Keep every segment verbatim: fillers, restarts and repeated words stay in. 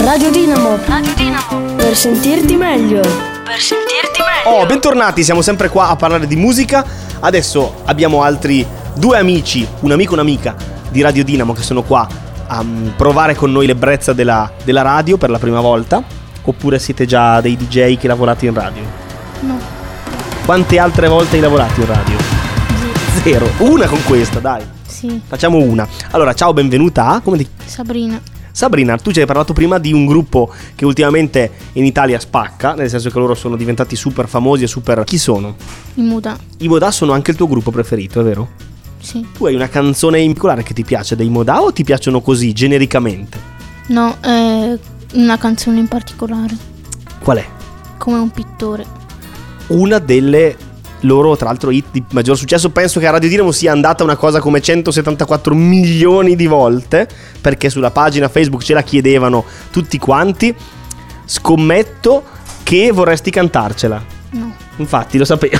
Radio Dinamo. Radio Dinamo. Per sentirti meglio. Per sentirti meglio. Oh, bentornati, siamo sempre qua a parlare di musica. Adesso abbiamo altri due amici, un amico e un'amica di Radio Dinamo che sono qua a um, provare con noi l'ebbrezza della, della radio per la prima volta. Oppure siete già dei D J che lavorate in radio? No. Quante altre volte hai lavorato in radio? Zero. Una con questa, dai. Sì. Facciamo una. Allora, ciao, benvenuta a... Come ti... Sabrina. Sabrina, tu ci hai parlato prima di un gruppo che ultimamente in Italia spacca, nel senso che loro sono diventati super famosi e super... Chi sono? I Muda. I Modà sono anche il tuo gruppo preferito, è vero? Sì. Tu hai una canzone in particolare che ti piace dei Modà o ti piacciono così, genericamente? No, è una canzone in particolare. Qual è? Come un pittore. Una delle loro, tra l'altro, hit di maggior successo. Penso che a Radio Dinamo sia andata una cosa come centosettantaquattro milioni di volte, perché sulla pagina Facebook ce la chiedevano tutti quanti. Scommetto che vorresti cantarcela. No. Infatti lo sapevo.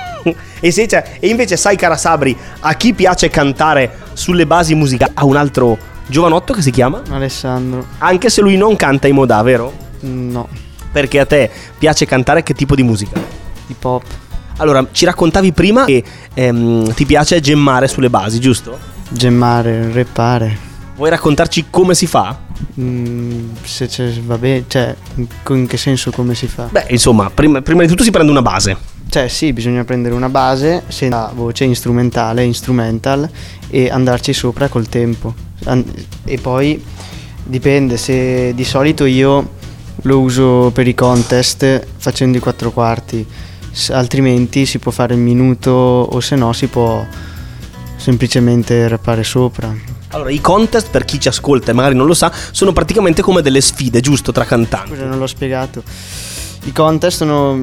E, se, cioè, e invece sai, cara Sabri, a chi piace cantare sulle basi musicali? A un altro giovanotto che si chiama Alessandro. Anche se lui non canta in Modà, vero? No. Perché a te piace cantare che tipo di musica? Hip hop. Allora, ci raccontavi prima che ehm, ti piace gemmare sulle basi, giusto? Gemmare, rappare. Vuoi raccontarci come si fa? Mm, se c'è, va bene, cioè, in che senso come si fa? Beh, insomma, prima, prima di tutto si prende una base. Cioè, sì, bisogna prendere una base, senza voce strumentale, instrumental, e andarci sopra col tempo. An- e poi dipende, se di solito io lo uso per i contest facendo i quattro quarti. Altrimenti si può fare il minuto, o se no si può semplicemente rappare sopra. Allora, i contest, per chi ci ascolta e magari non lo sa, sono praticamente come delle sfide, giusto, tra cantanti. Scusa, non l'ho spiegato. I contest sono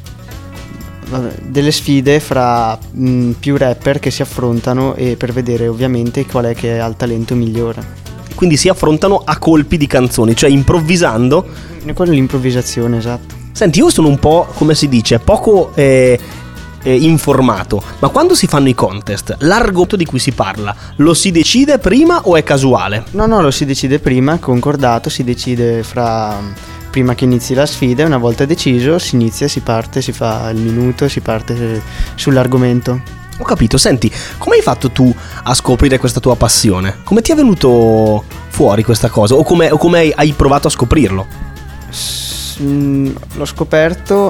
vabbè, delle sfide fra mh, più rapper che si affrontano, e per vedere ovviamente qual è che ha il talento migliore. Quindi si affrontano a colpi di canzoni, cioè improvvisando. Quella è l'improvvisazione, esatto. Senti, io sono un po', come si dice, poco eh, eh, informato, ma quando si fanno i contest, l'argomento di cui si parla lo si decide prima o è casuale? No, no, lo si decide prima, concordato, si decide fra prima che inizi la sfida, e una volta deciso si inizia, si parte, si fa il minuto, si parte sull'argomento. Ho capito. Senti, come hai fatto tu a scoprire questa tua passione? Come ti è venuto fuori questa cosa? O come, o come hai, hai provato a scoprirlo? L'ho scoperto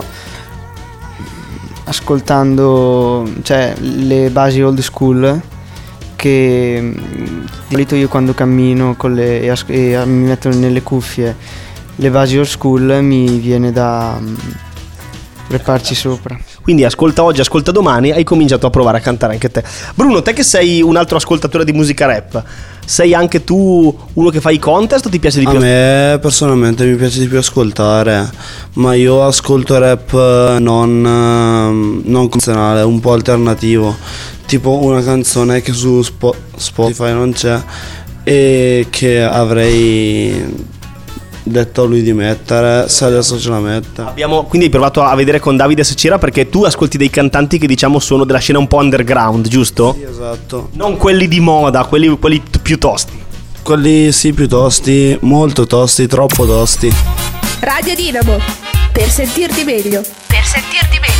ascoltando, cioè, le basi old school, che di solito io quando cammino con le, e, as- e mi metto nelle cuffie le basi old school, mi viene da um, rapparci sopra. Quindi ascolta oggi, ascolta domani, hai cominciato a provare a cantare anche te. Bruno, te che sei un altro ascoltatore di musica rap, sei anche tu uno che fa i contest o ti piace di più? A me personalmente mi piace di più ascoltare, ma io ascolto rap non, non convenzionale, un po' alternativo, tipo una canzone che su Spo- Spotify non c'è e che avrei detto a lui di mettere, se adesso ce la mette. Abbiamo quindi provato a vedere con Davide se c'era, perché tu ascolti dei cantanti che diciamo sono della scena un po' underground, giusto? Sì, esatto. Non quelli di moda, quelli, quelli più tosti. Quelli sì, più tosti, molto tosti, troppo tosti. Radio Dinamo, per sentirti meglio. Per sentirti meglio.